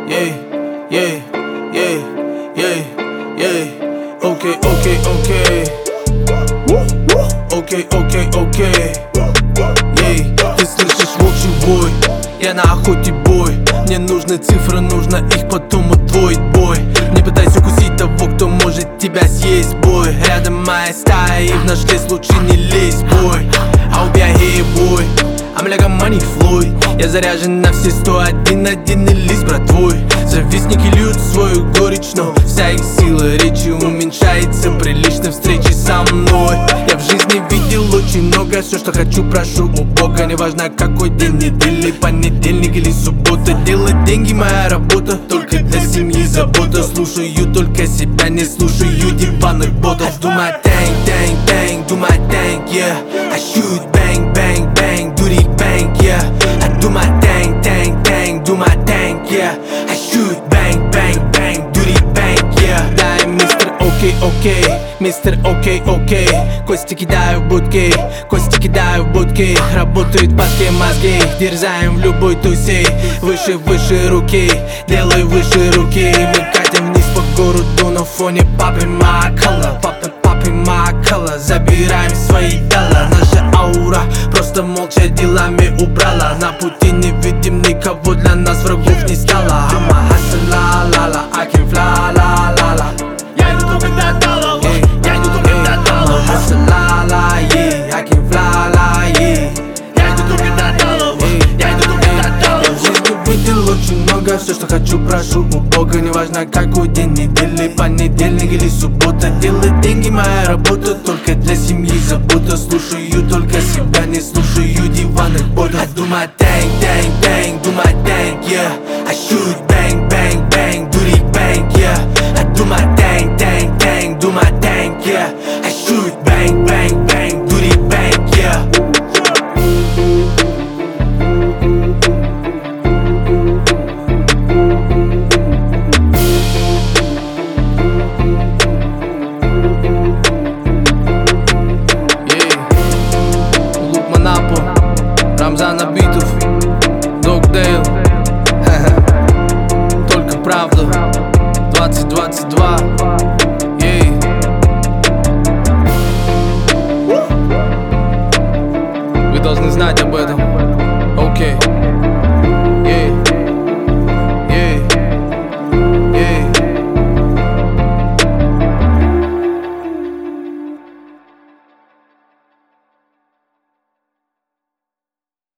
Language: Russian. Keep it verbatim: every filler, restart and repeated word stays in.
yeah, yeah, yeah, yeah, yeah. Окей, окей, окей. Окей, окей, окей. Ей, ты слышишь волчий вой? Я на охоте, бой. Мне нужны цифры, нужно их потом удвоить, бой. Не пытайся укусить того, кто может тебя съесть, бой. Рядом моя стая, и в наш лес лучше не лезь, бой. А у меня гей, бой. I'm like a money Floyd. Я заряжен на все сто один, один и лист, брат твой. Завистники льют свою горечь, но вся их сила речи уменьшается при личной встрече со мной. Я в жизни видел очень много, все, что хочу, прошу у Бога. Неважно какой день недели, понедельник или суббота. Делать деньги моя работа, только для семьи забота. Слушаю только себя, не слушаю диванных ботов. I do my thing, thing, thing, do my thing, yeah. I shoot bang, bang, bang, do the bang, yeah. I do my thing, thing, thing, do my thing, yeah. I shoot bang, bang, bang, do the bang, yeah. Да, мистер окей, окей, мистер окей, окей. Кости кидаю в будки, кости кидаю в будки. Работают падки мозги, дерзаем в любой тусе. Выше, выше руки, делай выше руки. Мы катим вниз по городу на фоне папы Макала. Папы, папы Макала, забираем свои дела. Наша аура просто молча делами убрала. На пути не видим никого, для нас врагов не стало. I'm a hustler, la la, I can fly, la la la. Я иду только до долларов, я иду только до I'm a долларов. hustler, la, yeah, I can fly, la, yeah. Я иду только до долларов, я иду только до В долларов. жизни видел очень много, все, что хочу, прошу у Бога. Неважно какой день недели, понедельник или суббота. Делать деньги моя работа, только для семьи забота. Слушаю только себя, не слушаю диванных ботов. I do my thing, thing, thing, do my thing, yeah. I shoot